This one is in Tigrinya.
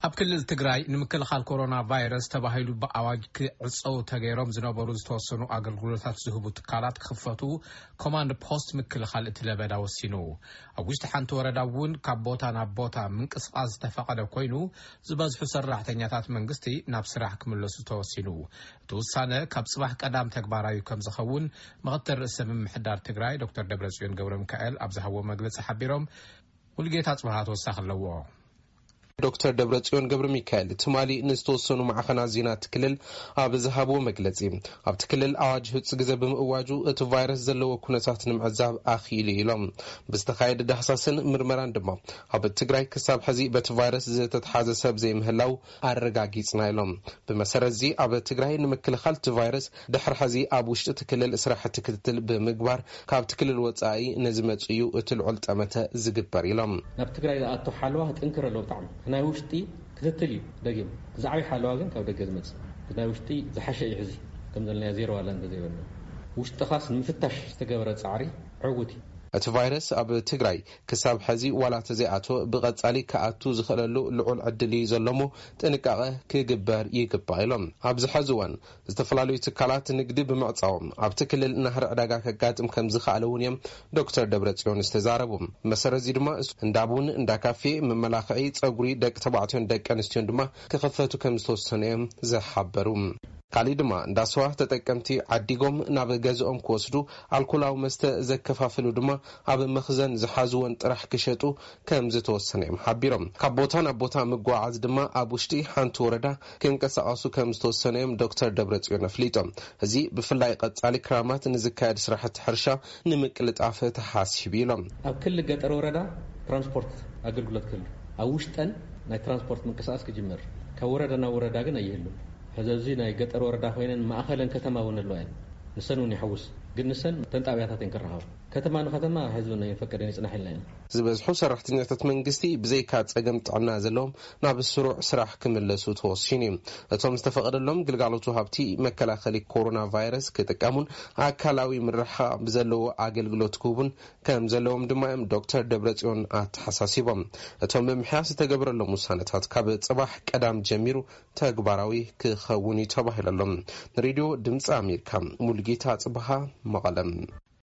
ኣብ ክልል ትግራይ ንምክልኻል ኮሮና ቫይረስ ተባሂሉ ብኣዋጅ ክዕፀው ተገይሮም ዝነበሩ ዝተወሰኑ ኣገልግሎታት ዝህቡ ትካላት ክኽፈቱ ኮማንድ ፖስት ምክልኻል እቲ ለበዳ ወሲኑ ኣብ ውሽጢ ሓንቲ ወረዳ እውን ካብ ቦታ ናብ ቦታ ምንቅስቓስ ዝተፈቐደ ኮይኑ ዝበዝሑ ሰራሕተኛታት መንግስቲ ናብ ስራሕ ክምለሱ ተወሲኑ እቲ ውሳነ ካብ ጽባሕ ቀዳም ተግባራዊ ከም ዝኸውን ምክትል ርእሰ ምምሕዳር ትግራይ ዶክተር ደብረጽዮን ገብረሚካኤል ኣብ ዝሃቦ መግለጺ ሓቢሮም ሙሉጌታ ጽባህ ተወሳኺ ኣለዎ ዶክተር ደብረጽዮን ገብረሚካኤል ትማሊ ንዝተወሰኑ ማዕኸናት ዜናት ክልል ኣብ ዝሃቦ መግለጺ ኣብቲ ክልል ኣዋጅ ህጹ ግዜ ብምእዋጁ እቲ ቫይረስ ዘለዎ ኩነታት ንምዕዛብ ኣኽኢሉ ኢሎም ብዝተኻየደ ዳህሳስን ምርመራን ድማ ኣብ ትግራይ ክሳብ ሕዚ በቲ ቫይረስ ዝተተሓዘ ሰብ ዘይምህላው ኣረጋጊጽና ኢሎም ብመሰረት እዚ ኣብ ትግራይ ንምክልኻል እቲ ቫይረስ ድሕሪ ሕዚ ኣብ ውሽጢ እቲ ክልል ስራሕቲ ክትትል ብምግባር ካብቲ ክልል ወጻኢ ንዝመጽኡ እቲ ልዑል ጠመተ ዝግበር ኢሎም ናብ ትግራይ ኣቶ ሓልዋ ጥንክር ኣሎ ብጣዕሚ ናይ ውሽጢ ክትትል እዩ ደጊም ዛዕቢ ሓለዋ ግን ካብ ደገ ዝመጽእ ናይ ውሽጢ ዝሓሸ እዩ ሕዚ ከም ዘለና ዜሮ ዋላ እንተዘይበለ ውሽጢ ኻስ ንምፍታሽ ዝተገበረ ጻዕሪ ዕውት እዩ እቲ ቫይረስ ኣብ ትግራይ ክሳብ ሕዚ ዋላ ተዘይኣቶ ብቐጻሊ ከኣቱ ዝኽእለሉ ልዑል ዕድል እዩ ዘሎሞ ጥንቃቐ ክግበር ይግባእ ኢሎም ኣብዚ ሕዚ እዋን ዝተፈላለዩ ትካላት ንግዲ ብምዕጻዎም ኣብቲ ክልል ናህሪ ዕዳጋ ከጋጥም ከም ዝኽኣለ እውን እዮም ዶክተር ደብረጽዮን ዝተዛረቡ መሰረት እዚ ድማ እንዳ ቡን እንዳ ካፌ መመላኽዒ ፀጉሪ ደቂ ተባዕትዮን ደቂ ኣንስትዮን ድማ ክኽፈቱ ከም ዝተወሰኑ እዮም ዝሓበሩ ካሊ ድማ እንዳስዋ ተጠቀምቲ ዓዲጎም ናብ ገዝኦም ክወስዱ ኣልኮላዊ መስተ ዘከፋፍሉ ድማ ኣብ መኽዘን ዝሓዝወን ጥራሕ ክሸጡ ከም ዝተወሰነ እዮም ሓቢሮም ካብ ቦታ ናብ ቦታ ምጓዓዝ ድማ ኣብ ውሽጢ ሓንቲ ወረዳ ክንቀሳቐሱ ከም ዝተወሰነ እዮም ዶክተር ደብረጽዮን ኣፍሊጦም እዚ ብፍላይ ቀጻሊ ክራማት ንዝካየድ ስራሕቲ ሕርሻ ንምቅልጣፍ ተሓሲቡ ኢሎም ኣብ ክልል ገጠር ወረዳ ትራንስፖርት ኣገልግሎት ክህሉ ኣብ ውሽጠን ናይ ትራንስፖርት ምንቅስቓስ ክጅመር ካብ ወረዳ ናብ ወረዳ ግን ኣይህሉን هذا ናይ ገጠር ወረዳ ኮይነን ማእኸለን ከተማ እውን ኣለዋ ንሰን እውን ይሐውስ ግን ንሰን ተንጣብያታት ይንከራሃው ከተማ ንከተማ ህዝብና ይፈቀደን ይጽናሕልና ዝበዝሑ ሰራሕተኛታት መንግስቲ ብዘይካ ጸገም ጥዕና ዘለዎም ናብ ስሩዕ ስራሕ ክምለሱ ተወሲኑ እቶም ዝተፈቀደሎም ግልጋሎቱ ሃብቲ መከላኸሊ ኮሮና ቫይረስ ክጥቀሙን ኣካላዊ ምርሕቕ ብዘለዎ ኣገልግሎት ክቡን ከም ዘለዎም ድማ ዶክተር ደብረጽዮን ኣተሓሳሲቦም እቶም ምምሕያስ ተገብረሎም ውሳነታት ካብ ጽባሕ ቀዳም ጀሚሩ ተግባራዊ ክኸውን ተባሂሎም ሬድዮ ድምፂ ኣሜሪካ ሙሉጌታ ጽባህ መቐለም